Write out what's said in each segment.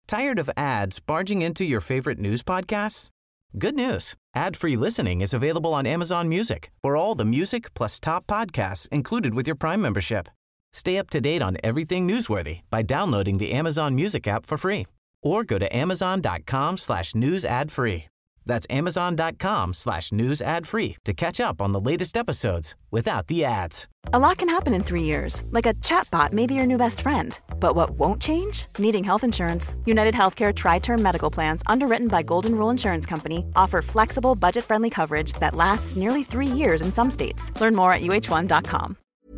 Tired of ads barging into your favorite news podcasts? Good news. Ad-free listening is available on Amazon Music for all the music plus top podcasts included with your Prime membership. Stay up to date on everything newsworthy by downloading the Amazon Music app for free or go to amazon.com/news ad free. That's amazon.com/news ad free to catch up on the latest episodes without the ads. A lot can happen in 3 years, like a chatbot may be your new best friend. But what won't change? Needing health insurance. United Healthcare Tri-Term Medical Plans, underwritten by Golden Rule Insurance Company, offer flexible, budget-friendly coverage that lasts nearly 3 years in some states. Learn more at uh1.com.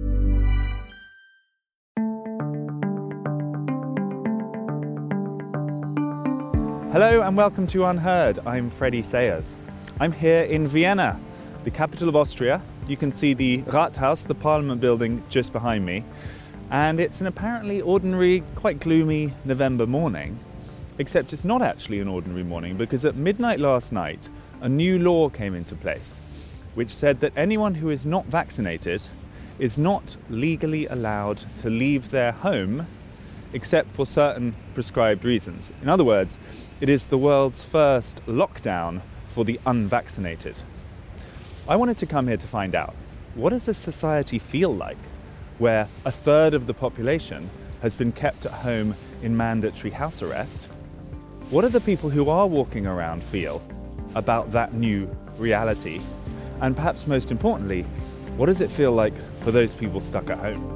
Hello and welcome to Unheard. I'm Freddie Sayers. I'm here in Vienna, the capital of Austria. You can see the Rathaus, the Parliament building, just behind me. And it's an apparently ordinary, quite gloomy November morning. Except it's not actually an ordinary morning, because at midnight last night, a new law came into place, which said that anyone who is not vaccinated is not legally allowed to leave their home except for certain prescribed reasons. In other words, it is the world's first lockdown for the unvaccinated. I wanted to come here to find out, what does a society feel like where a third of the population has been kept at home in mandatory house arrest? What do the people who are walking around feel about that new reality? And perhaps most importantly, what does it feel like for those people stuck at home?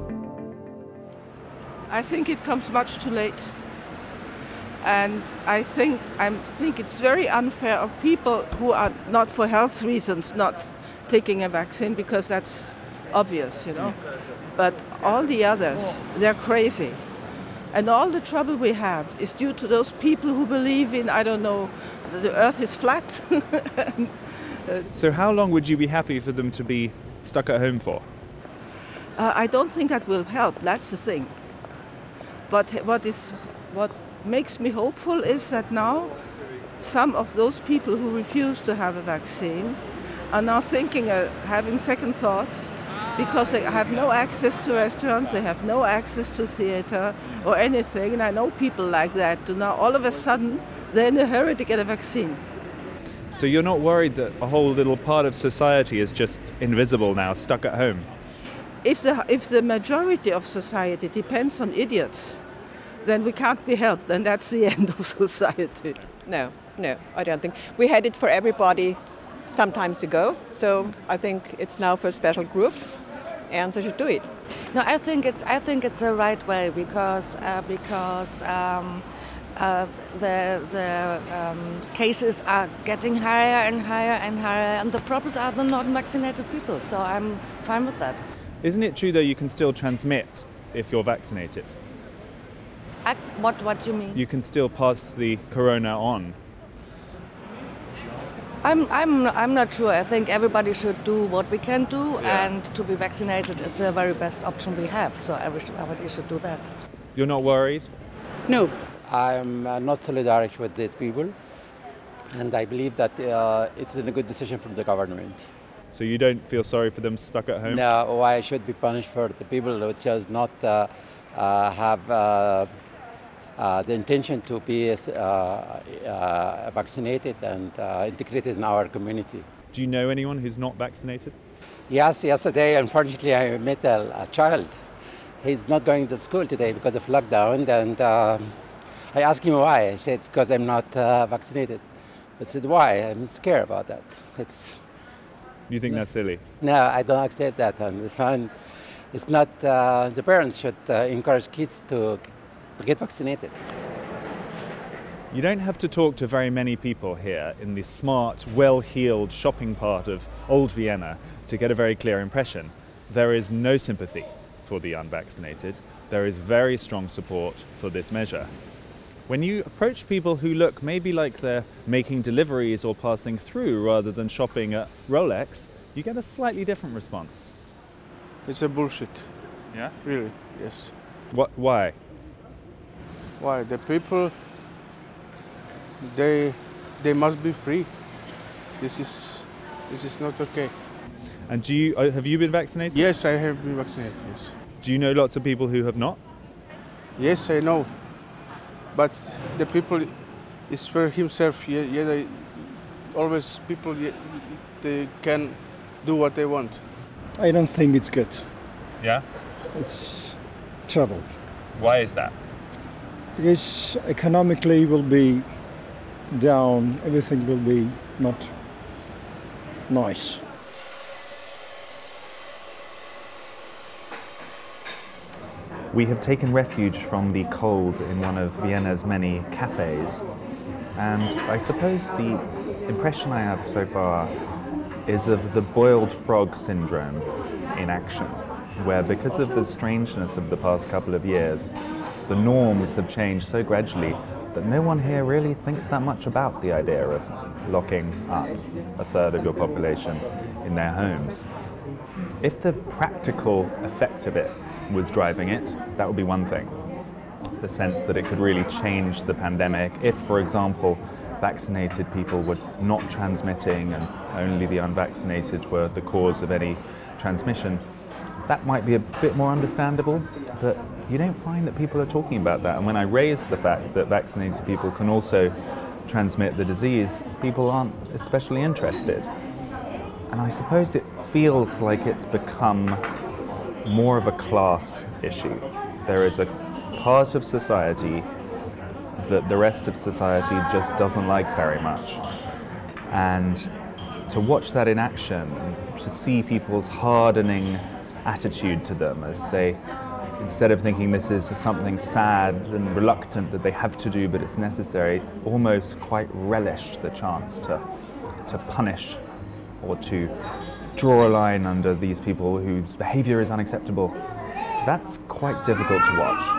I think it comes much too late. And I think it's very unfair of people who are not for health reasons not taking a vaccine, because that's obvious, But all the others, they're crazy. And all the trouble we have is due to those people who believe in, the earth is flat. So how long would you be happy for them to be stuck at home for? I don't think that will help, that's the thing. But what makes me hopeful is that now some of those people who refuse to have a vaccine are now thinking of having second thoughts, because they have no access to restaurants, they have no access to theater or anything. And I know people like that do now all of a sudden they're in a hurry to get a vaccine. So you're not worried that a whole little part of society is just invisible now, stuck at home? If the majority of society depends on idiots, then we can't be helped, and that's the end of society. No, I don't think. We had it for everybody some times ago, so I think it's now for a special group, and they should do it. No, I think it's the right way, because the cases are getting higher and higher and higher, and the problems are the non-vaccinated people. So I'm fine with that. Isn't it true, though, you can still transmit if you're vaccinated? What do you mean? You can still pass the corona on. I'm not sure. I think everybody should do what we can do, and to be vaccinated, it's the very best option we have. So everybody should do that. You're not worried? No. I'm not solidaric with these people, and I believe that it's a good decision from the government. So you don't feel sorry for them stuck at home? No, why should be punished for the people who just not have the intention to be vaccinated and integrated in our community. Do you know anyone who's not vaccinated? Yes, yesterday, unfortunately, I met a child. He's not going to school today because of lockdown, and I asked him why. I said, because I'm not vaccinated. I said, why? I'm scared about that. You think that's silly? No, I don't accept that. And it's not, the parents should encourage kids to get vaccinated. You don't have to talk to very many people here in the smart, well-heeled shopping part of Old Vienna to get a very clear impression. There is no sympathy for the unvaccinated. There is very strong support for this measure. When you approach people who look maybe like they're making deliveries or passing through rather than shopping at Rolex, you get a slightly different response. It's a bullshit. Yeah? Really, yes. Why? Why? The people, they must be free. This is not okay. And have you been vaccinated? Yes, I have been vaccinated, yes. Do you know lots of people who have not? Yes, I know. but the people is for himself. They always people they can do what they want. I don't think it's good. Yeah? It's trouble. Why is that? Because economically will be down, everything will be not nice. We have taken refuge from the cold in one of Vienna's many cafes, and I suppose the impression I have so far is of the boiled frog syndrome in action, where because of the strangeness of the past couple of years, the norms have changed so gradually that no one here really thinks that much about the idea of locking up a third of your population in their homes. If the practical effect of it was driving it, that would be one thing. The sense that it could really change the pandemic if, for example, vaccinated people were not transmitting and only the unvaccinated were the cause of any transmission. That might be a bit more understandable, but you don't find that people are talking about that. And when I raise the fact that vaccinated people can also transmit the disease, people aren't especially interested. And I suppose it feels like it's become more of a class issue. There is a part of society that the rest of society just doesn't like very much. And to watch that in action, to see people's hardening attitude to them as they, instead of thinking this is something sad and reluctant that they have to do but it's necessary, almost quite relish the chance to punish or to draw a line under these people whose behavior is unacceptable. That's quite difficult to watch.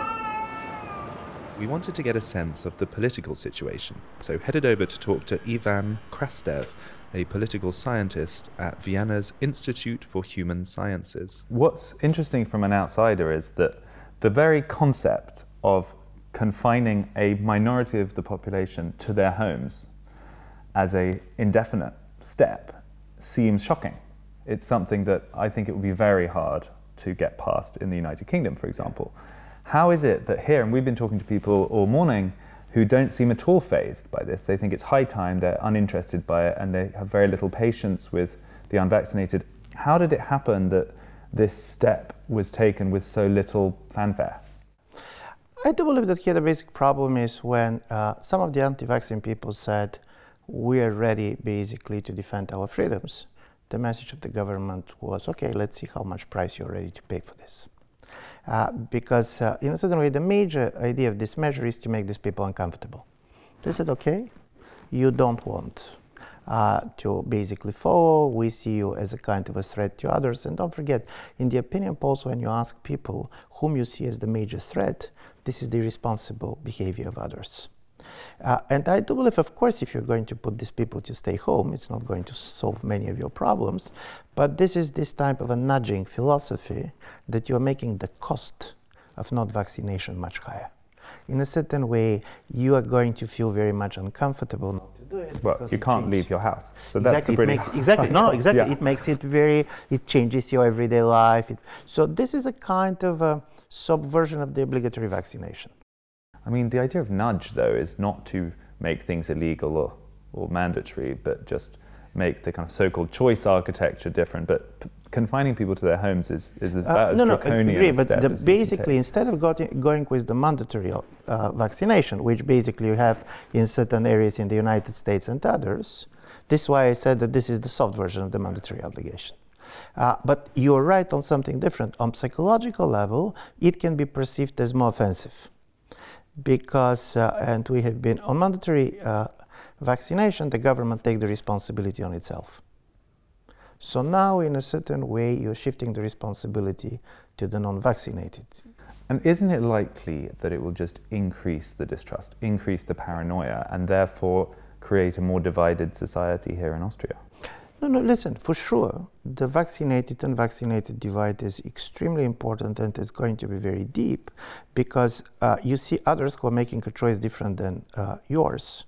We wanted to get a sense of the political situation, so headed over to talk to Ivan Krastev, a political scientist at Vienna's Institute for Human Sciences. What's interesting from an outsider is that the very concept of confining a minority of the population to their homes as an indefinite step seems shocking. It's something that I think it would be very hard to get past in the United Kingdom, for example. How is it that here, and we've been talking to people all morning who don't seem at all fazed by this, they think it's high time, they're uninterested by it, and they have very little patience with the unvaccinated. How did it happen that this step was taken with so little fanfare? I do believe that here the basic problem is when some of the anti-vaccine people said, we are ready basically to defend our freedoms. The message of the government was, okay, let's see how much price you're ready to pay for this. Because in a certain way, the major idea of this measure is to make these people uncomfortable. They said, okay, you don't want to basically follow, we see you as a kind of a threat to others. And don't forget, in the opinion polls, when you ask people whom you see as the major threat, this is the irresponsible behavior of others. And I do believe, of course, if you're going to put these people to stay home, it's not going to solve many of your problems. But this is this type of a nudging philosophy that you're making the cost of not vaccination much higher. In a certain way, you are going to feel very much uncomfortable not to do it. Well, you can't leave your house. So that's exactly. Yeah. It makes it it changes your everyday life. So this is a kind of a subversion of the obligatory vaccination. I mean, the idea of nudge, though, is not to make things illegal or mandatory, but just make the kind of so-called choice architecture different. But confining people to their homes is about as draconian a step as basically, instead of going with the mandatory vaccination, which basically you have in certain areas in the United States and others, this is why I said that this is the soft version of the mandatory obligation. But you're right on something different. On psychological level, it can be perceived as more offensive. Because, and we have been on mandatory vaccination, the government takes the responsibility on itself. So now, in a certain way, you're shifting the responsibility to the non-vaccinated. And isn't it likely that it will just increase the distrust, increase the paranoia, and therefore create a more divided society here in Austria? No, listen, for sure, the vaccinated and unvaccinated divide is extremely important and it's going to be very deep because you see others who are making a choice different than yours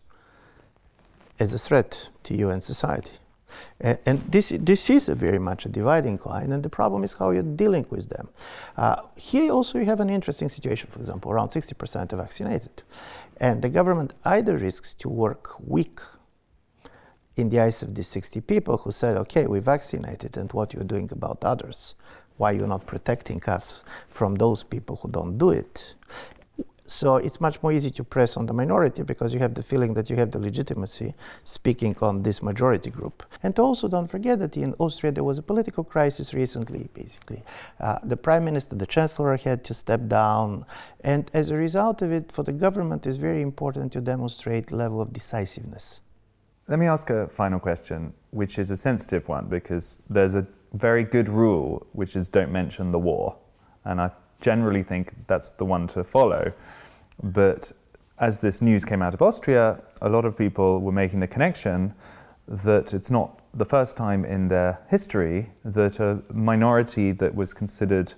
as a threat to you and society. And this is a very much a dividing line, and the problem is how you're dealing with them. Here also you have an interesting situation, for example, around 60% are vaccinated. And the government either risks to work weak in the eyes of these 60 people who said, okay, we vaccinated, and what you're doing about others? Why you're not protecting us from those people who don't do it? So it's much more easy to press on the minority because you have the feeling that you have the legitimacy speaking on this majority group. And also don't forget that in Austria there was a political crisis recently, basically. The prime minister, the chancellor had to step down. And as a result of it, for the government, it's very important to demonstrate level of decisiveness. Let me ask a final question, which is a sensitive one, because there's a very good rule, which is don't mention the war. And I generally think that's the one to follow. But as this news came out of Austria, a lot of people were making the connection that it's not the first time in their history that a minority that was considered,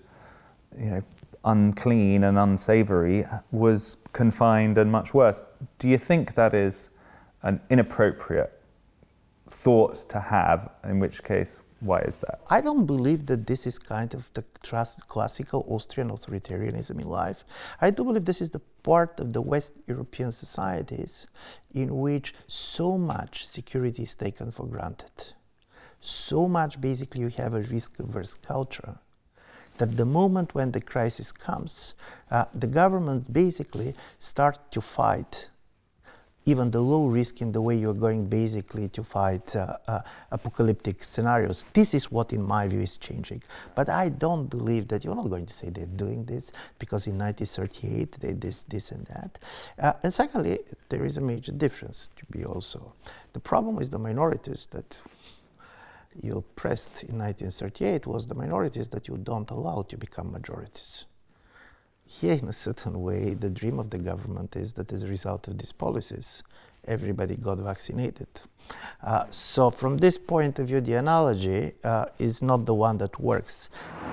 unclean and unsavory was confined and much worse. Do you think that is an inappropriate thought to have, in which case, why is that? I don't believe that this is kind of the classical Austrian authoritarianism in life. I do believe this is the part of the West European societies in which so much security is taken for granted. So much basically you have a risk-averse culture that the moment when the crisis comes, the government basically starts to fight even the low risk in the way you're going basically to fight apocalyptic scenarios. This is what, in my view, is changing. But I don't believe that you're not going to say they're doing this because in 1938 they did this and that. And secondly, there is a major difference to be also. The problem with the minorities that you oppressed in 1938 was the minorities that you don't allow to become majorities. Here, in a certain way, the dream of the government is that as a result of these policies, everybody got vaccinated. So from this point of view, the analogy is not the one that works.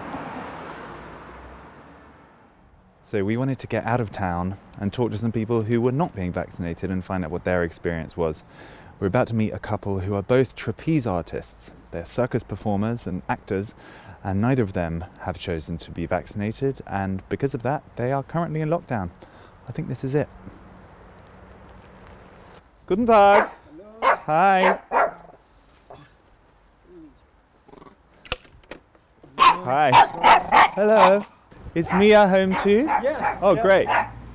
So we wanted to get out of town and talk to some people who were not being vaccinated and find out what their experience was. We're about to meet a couple who are both trapeze artists. They're circus performers and actors, and neither of them have chosen to be vaccinated, and because of that, they are currently in lockdown. I think this is it. Guten Tag. Hello. Hi. Hi. Hello. Is Mia home too? Yeah. Oh, yeah. Great.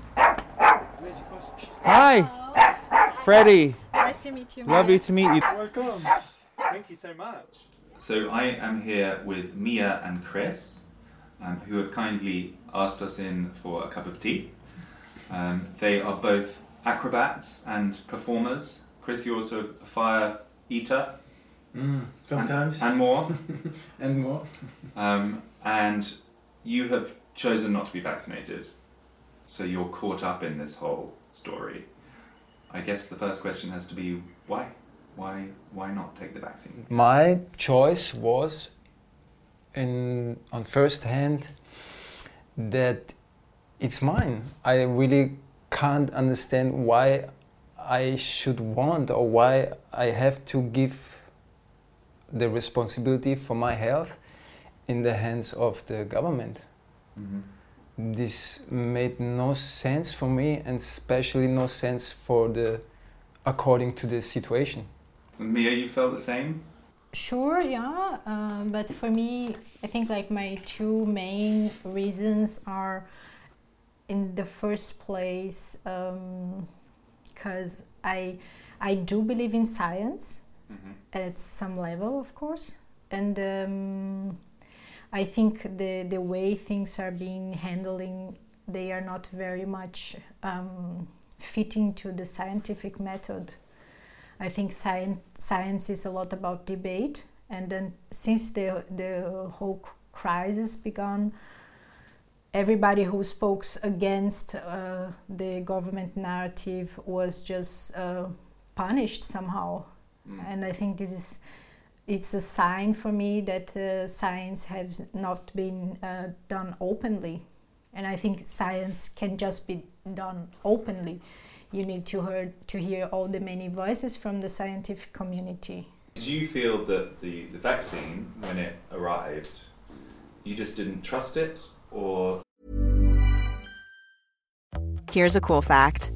Hi. Freddie. Nice to meet you. Lovely to meet you. Welcome. Thank you so much. So I am here with Mia and Chris, who have kindly asked us in for a cup of tea. They are both acrobats and performers. Chris, you're also a fire eater. Sometimes. And more. And more. And you have chosen not to be vaccinated. So you're caught up in this whole story. I guess the first question has to be, why? Why not take the vaccine? My choice was, on first hand, that it's mine. I really can't understand why I should want or why I have to give the responsibility for my health in the hands of the government. Mm-hmm. This made no sense for me, and especially no sense according to the situation. Mia, you felt the same? Sure, yeah. But for me, I think like my two main reasons are, in the first place, because I do believe in science at some level, of course, and I think the way things are being handling, they are not very much fitting to the scientific method. I think science is a lot about debate, and then since the whole crisis began, everybody who spoke against the government narrative was just punished somehow. And I think it's a sign for me that science has not been done openly. And I think science can just be done openly. You need to hear all the many voices from the scientific community. Did you feel that the vaccine, when it arrived, you just didn't trust it, or? Here's a cool fact.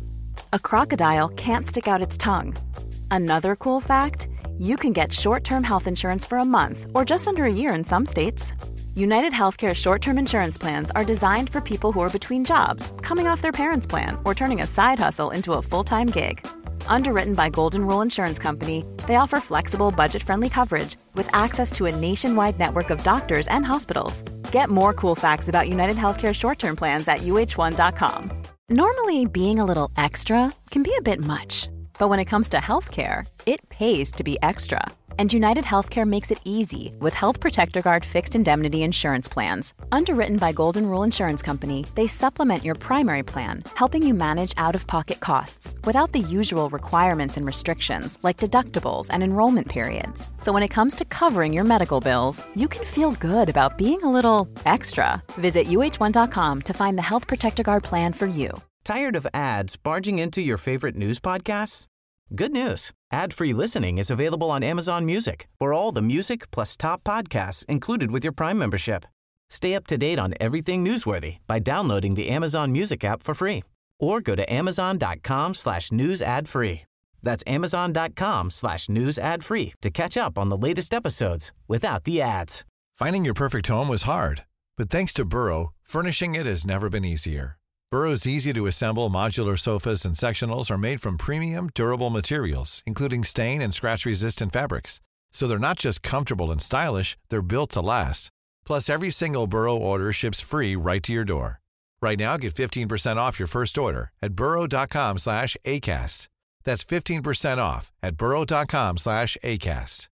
a crocodile can't stick out its tongue. Another cool fact, you can get short-term health insurance for a month or just under a year in some states. United Healthcare short-term insurance plans are designed for people who are between jobs, coming off their parents' plan, or turning a side hustle into a full-time gig. Underwritten by Golden Rule Insurance Company, they offer flexible, budget-friendly coverage with access to a nationwide network of doctors and hospitals. Get more cool facts about United Healthcare short-term plans at uh1.com. Normally, being a little extra can be a bit much, but when it comes to healthcare, it pays to be extra. And United Healthcare makes it easy with Health Protector Guard fixed indemnity insurance plans. Underwritten by Golden Rule Insurance Company, they supplement your primary plan, helping you manage out-of-pocket costs without the usual requirements and restrictions like deductibles and enrollment periods. So when it comes to covering your medical bills, you can feel good about being a little extra. Visit uh1.com to find the Health Protector Guard plan for you. Tired of ads barging into your favorite news podcasts? Good news. Ad-free listening is available on Amazon Music for all the music plus top podcasts included with your Prime membership. Stay up to date on everything newsworthy by downloading the Amazon Music app for free or go to amazon.com/news ad free. That's amazon.com/news ad free to catch up on the latest episodes without the ads. Finding your perfect home was hard, but thanks to Burrow, furnishing it has never been easier. Burrow's easy-to-assemble modular sofas and sectionals are made from premium, durable materials, including stain and scratch-resistant fabrics. So they're not just comfortable and stylish, they're built to last. Plus, every single Burrow order ships free right to your door. Right now, get 15% off your first order at burrow.com/ACAST. That's 15% off at burrow.com/ACAST.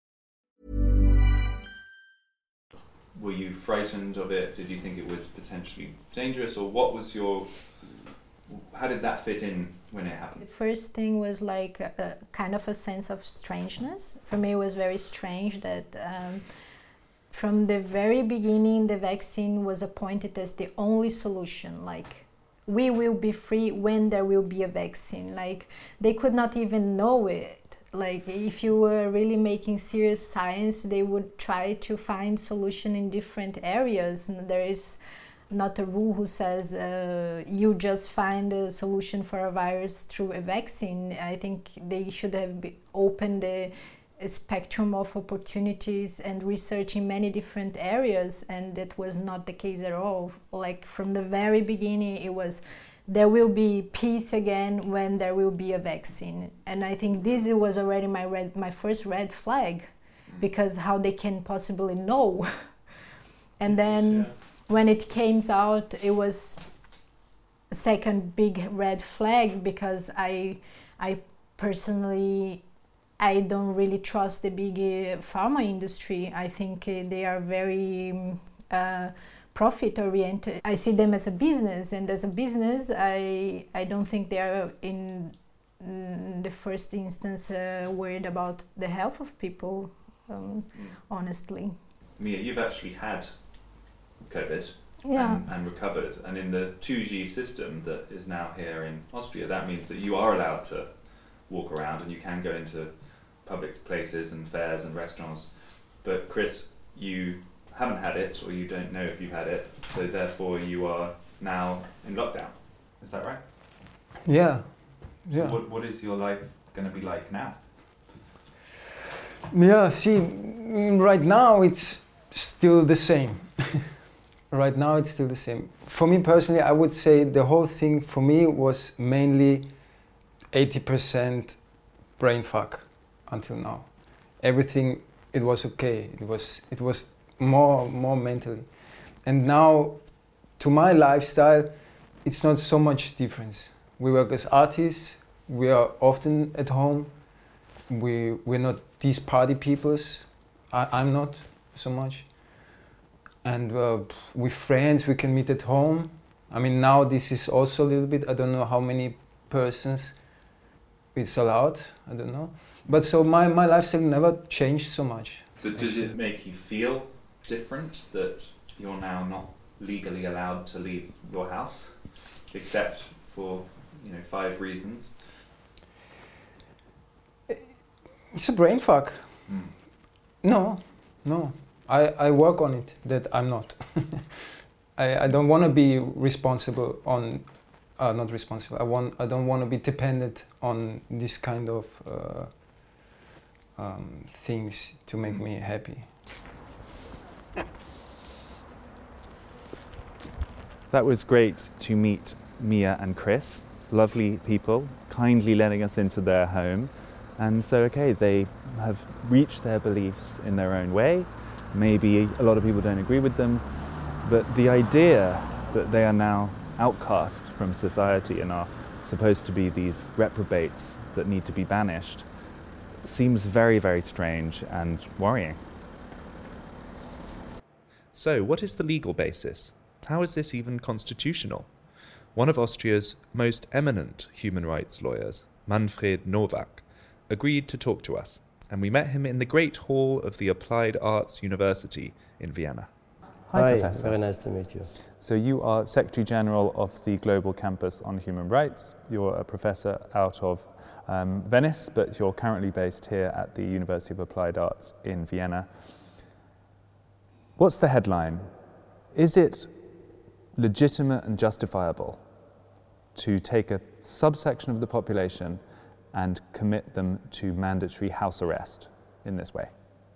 Were you frightened of it? Did you think it was potentially dangerous? Or how did that fit in when it happened? The first thing was like a kind of a sense of strangeness. For me, it was very strange that from the very beginning, the vaccine was appointed as the only solution. Like, we will be free when there will be a vaccine. Like, they could not even know it. Like, if you were really making serious science, they would try to find solution in different areas. And there is not a rule who says you just find a solution for a virus through a vaccine. I think they should have opened the spectrum of opportunities and research in many different areas, and that was not the case at all. Like, from the very beginning, it was there will be peace again when there will be a vaccine. And I think this was already my first red flag, because how they can possibly know. And then when it came out, it was a second big red flag, because I personally, I don't really trust the big pharma industry. I think they are very profit-oriented. I see them as a business, and as a business, I don't think they are in the first instance worried about the health of people, honestly. Mia, you've actually had COVID and recovered, and in the 2G system that is now here in Austria, that means that you are allowed to walk around and you can go into public places and fairs and restaurants. But Chris, you haven't had it, or you don't know if you've had it, so therefore you are now in lockdown. Is that right? Yeah. So what is your life going to be like now? Yeah, see, right now it's still the same. Right now it's still the same. For me personally, I would say the whole thing for me was mainly 80% brain fuck until now. Everything, it was okay. It was more mentally. And now, to my lifestyle, it's not so much difference. We work as artists, we are often at home, we're not these party peoples. I'm not so much. And with friends, we can meet at home. I mean, now this is also a little bit, I don't know how many persons it's allowed, I don't know. But so my lifestyle never changed so much. So does it make you feel different that you're now not legally allowed to leave your house, except for 5 reasons? It's a brain fuck. No. I work on it, that I'm not. I don't want to be responsible on not responsible. I don't want to be dependent on this kind of things to make me happy. That was great to meet Mia and Chris. Lovely people, kindly letting us into their home. And so, okay, they have reached their beliefs in their own way. Maybe a lot of people don't agree with them, but the idea that they are now outcast from society and are supposed to be these reprobates that need to be banished seems very, very strange and worrying. So, what is the legal basis? How is this even constitutional? One of Austria's most eminent human rights lawyers, Manfred Nowak, agreed to talk to us, and we met him in the Great Hall of the Applied Arts University in Vienna. Hi, Professor. Very nice to meet you. So you are Secretary General of the Global Campus on Human Rights. You're a professor out of Venice, but you're currently based here at the University of Applied Arts in Vienna. What's the headline? Is it legitimate and justifiable to take a subsection of the population and commit them to mandatory house arrest in this way?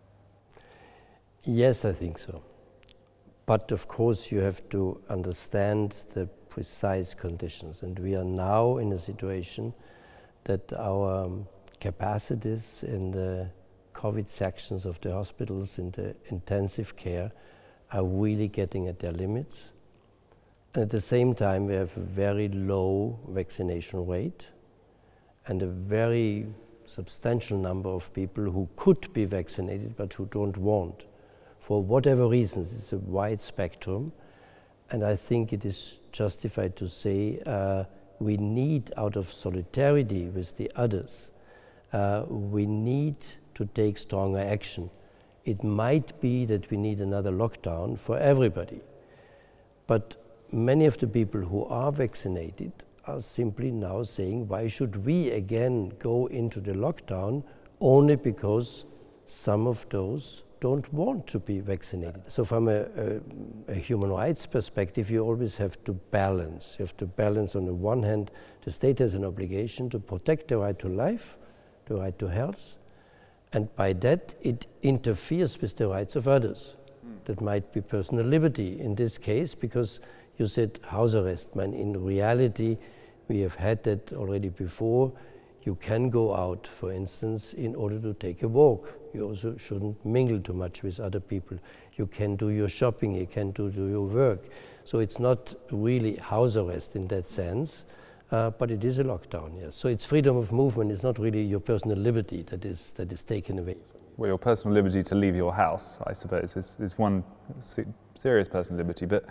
Yes, I think so. But of course you have to understand the precise conditions, and we are now in a situation that our capacities in the COVID sections of the hospitals, in the intensive care, are really getting at their limits. And at the same time we have a very low vaccination rate and a very substantial number of people who could be vaccinated but who don't want. For whatever reasons, it's a wide spectrum, and I think it is justified to say we need, out of solidarity with the others, we need to take stronger action. It might be that we need another lockdown for everybody, but many of the people who are vaccinated are simply now saying, why should we again go into the lockdown only because some of those don't want to be vaccinated. So from a human rights perspective, you always have to balance. You have to balance, on the one hand, the state has an obligation to protect the right to life, the right to health, and by that it interferes with the rights of others. That might be personal liberty in this case, because you said house arrest. Man, in reality, we have had that already before. You can go out, for instance, in order to take a walk. You also shouldn't mingle too much with other people. You can do your shopping, you can do your work. So it's not really house arrest in that sense, but it is a lockdown, yes. So it's freedom of movement, it's not really your personal liberty that is taken away from you. Well, your personal liberty to leave your house, I suppose, is one serious personal liberty, but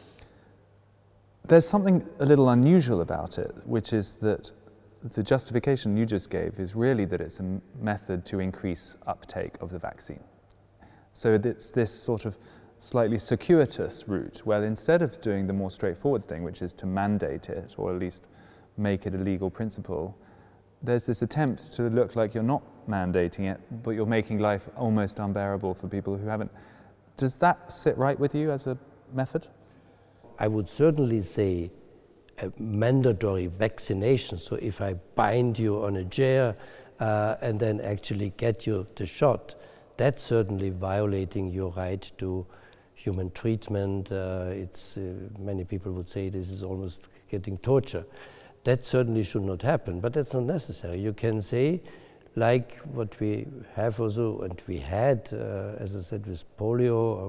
there's something a little unusual about it, which is that the justification you just gave is really that it's a method to increase uptake of the vaccine. So it's this sort of slightly circuitous route, where instead of doing the more straightforward thing, which is to mandate it, or at least make it a legal principle, there's this attempt to look like you're not mandating it, but you're making life almost unbearable for people who haven't. Does that sit right with you as a method? I would certainly say a mandatory vaccination. So if I bind you on a chair and then actually get you the shot, that's certainly violating your right to human treatment. Many people would say this is almost getting torture. That certainly should not happen, but that's not necessary. You can say, like what we have also, and we had, as I said, with polio or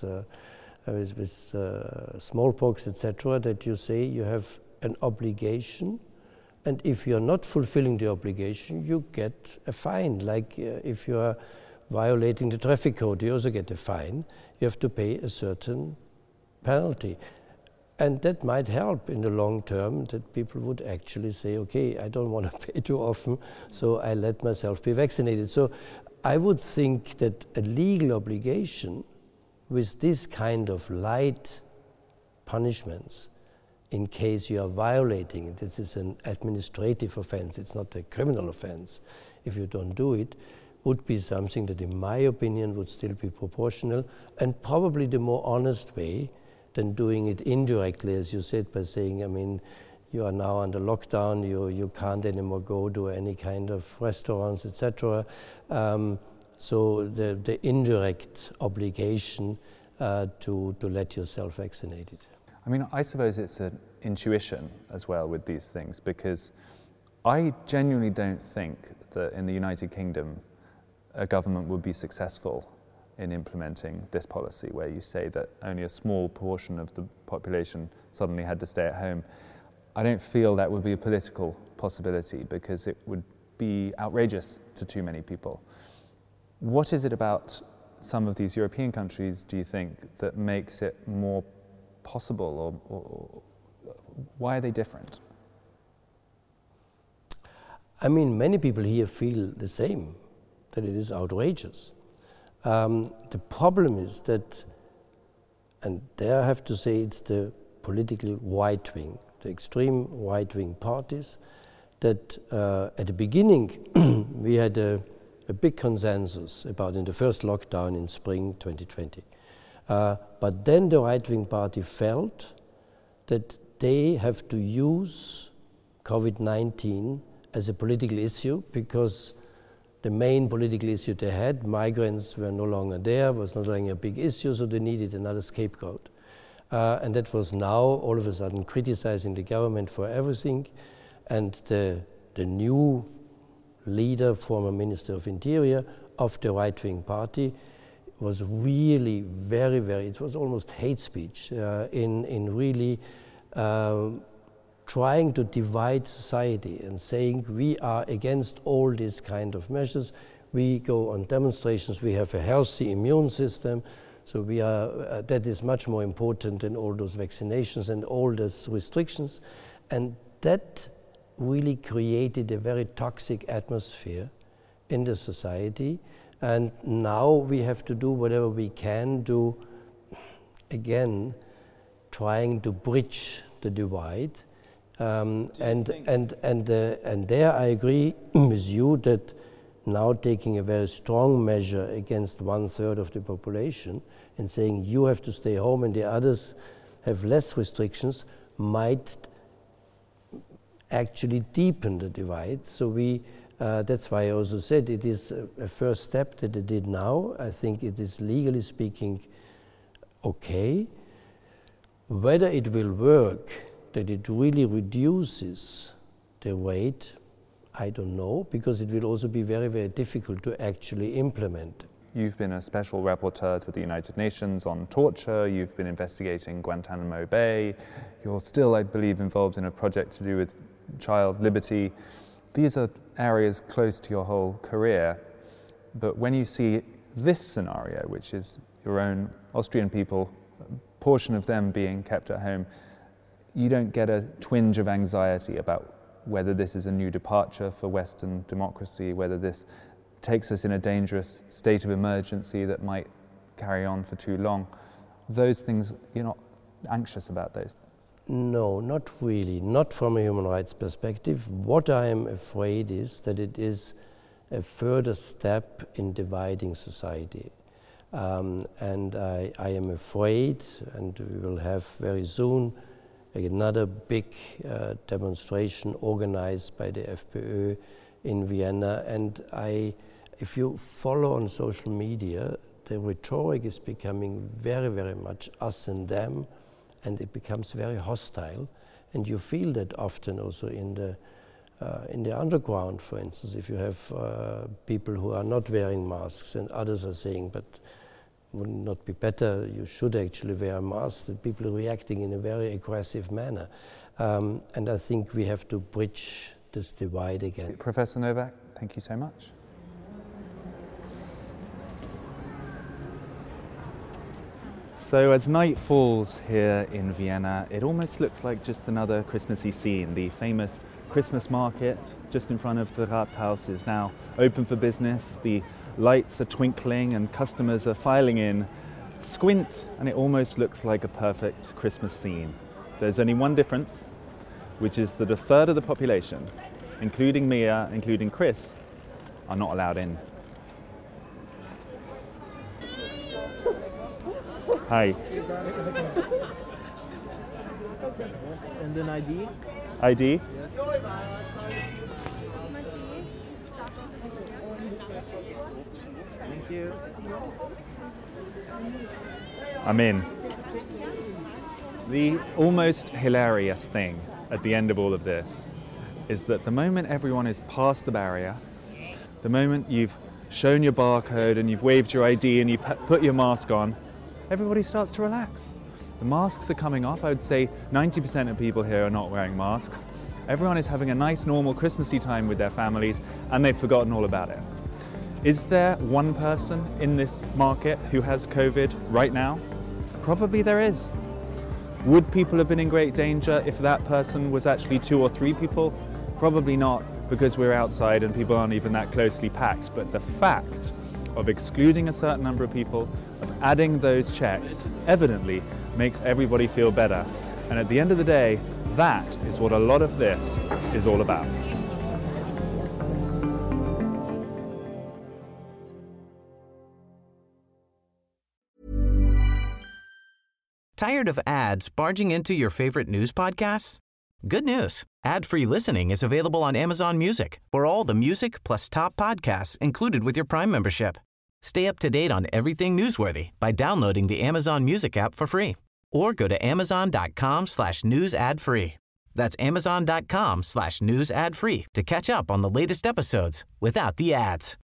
with smallpox, etc., that you say you have an obligation, and if you're not fulfilling the obligation, you get a fine. Like if you are violating the traffic code, you also get a fine. You have to pay a certain penalty. And that might help in the long term, that people would actually say, okay, I don't want to pay too often, so I let myself be vaccinated. So I would think that a legal obligation with this kind of light punishments, in case you are violating it, this is an administrative offense, it's not a criminal offense, if you don't do it, would be something that, in my opinion, would still be proportional, and probably the more honest way than doing it indirectly, as you said, by saying, I mean, you are now under lockdown, you can't anymore go to any kind of restaurants, etc. So the indirect obligation to let yourself vaccinated. I mean, I suppose it's an intuition as well with these things, because I genuinely don't think that in the United Kingdom a government would be successful in implementing this policy where you say that only a small portion of the population suddenly had to stay at home. I don't feel that would be a political possibility because it would be outrageous to too many people. What is it about some of these European countries, do you think, that makes it more possible, or why are they different? I mean, many people here feel the same, that it is outrageous. The problem is that, and there I have to say it's the political right wing, the extreme right wing parties, that at the beginning we had a big consensus about in the first lockdown in spring 2020. But then the right wing party felt that they have to use COVID-19 as a political issue because the main political issue they had, migrants were no longer there, was no longer a big issue, so they needed another scapegoat. And that was now all of a sudden criticizing the government for everything. And the new leader, former Minister of Interior of the right-wing party, was really very, it was almost hate speech in really trying to divide society and saying we are against all these kind of measures. We go on demonstrations, we have a healthy immune system, so we are, that is much more important than all those vaccinations and all those restrictions. And that really created a very toxic atmosphere in the society. And now we have to do whatever we can do, again, trying to bridge the divide. And there I agree with you that now taking a very strong measure against 1/3 of the population and saying you have to stay home and the others have less restrictions might actually deepen the divide. So that's why I also said it is a first step that they did now. I think it is legally speaking okay. Whether it will work, that it really reduces the rate, I don't know, because it will also be very difficult to actually implement. You've been a special rapporteur to the United Nations on torture, you've been investigating Guantanamo Bay, you're still, I believe, involved in a project to do with child liberty. These are areas close to your whole career, but when you see this scenario, which is your own Austrian people, a portion of them being kept at home, you don't get a twinge of anxiety about whether this is a new departure for Western democracy, whether this takes us in a dangerous state of emergency that might carry on for too long. Those things, you're not anxious about those things? No, not really, not from a human rights perspective. What I am afraid is that it is a further step in dividing society. And I am afraid, and we will have very soon another big demonstration organized by the FPÖ in Vienna. And if you follow on social media, the rhetoric is becoming very much us and them, and it becomes very hostile. And you feel that often also in the underground, for instance, if you have people who are not wearing masks and others are saying, but would not be better, you should actually wear a mask, that people are reacting in a very aggressive manner. And I think we have to bridge this divide again. Professor Novak, thank you so much. So as night falls here in Vienna, it almost looks like just another Christmassy scene. The famous Christmas market just in front of the Rathaus is now open for business. The lights are twinkling and customers are filing in. Squint and it almost looks like a perfect Christmas scene. There's only one difference, which is that a third of the population, including Mia, including Chris, are not allowed in. Hi. Yes, and an ID. ID? Yes. Thank you. I'm in. The almost hilarious thing at the end of all of this is that the moment everyone is past the barrier, the moment you've shown your barcode and you've waved your ID and you put your mask on, everybody starts to relax. The masks are coming off. I would say 90% of people here are not wearing masks. Everyone is having a nice, normal Christmassy time with their families, and they've forgotten all about it. Is there one person in this market who has COVID right now? Probably there is. Would people have been in great danger if that person was actually 2 or 3 people? Probably not, because we're outside and people aren't even that closely packed. But the fact of excluding a certain number of people, of adding those checks, evidently makes everybody feel better. And at the end of the day, that is what a lot of this is all about. Tired of ads barging into your favorite news podcasts? Good news. Ad-free listening is available on Amazon Music for all the music plus top podcasts included with your Prime membership. Stay up to date on everything newsworthy by downloading the Amazon Music app for free or go to amazon.com/news ad free. That's amazon.com/news ad free to catch up on the latest episodes without the ads.